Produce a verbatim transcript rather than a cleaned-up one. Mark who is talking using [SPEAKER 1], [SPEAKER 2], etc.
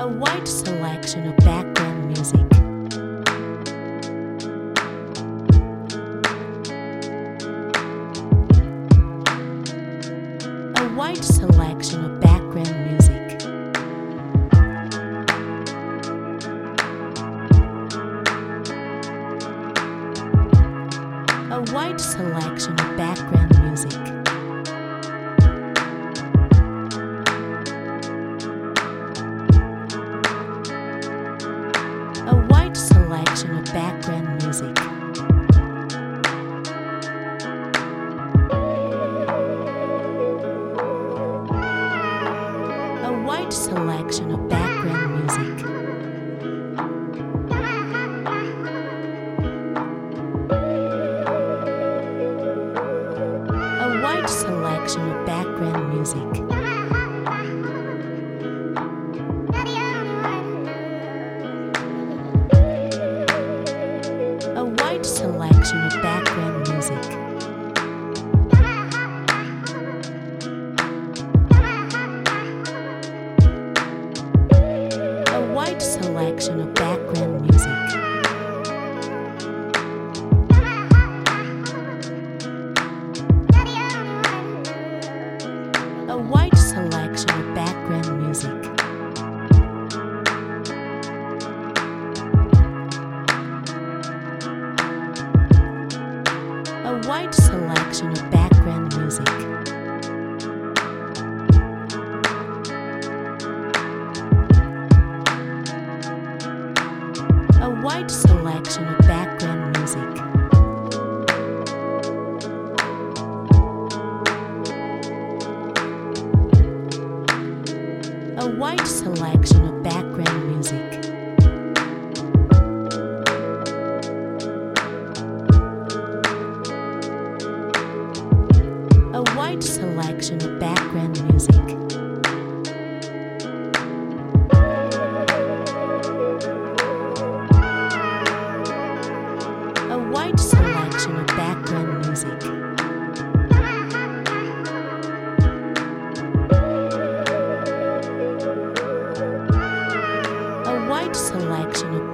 [SPEAKER 1] A wide selection of background music. A wide selection of background music. A wide selection of background music. A wide selection of background music. A wide selection of background music. A wide selection of background music. A wide selection of background music. A wide selection of background music. A wide selection of background music. A wide selection of background music. A wide selection of background music. A wide selection of background music. A wide selection of background music. A wide selection of background music. A wide selection of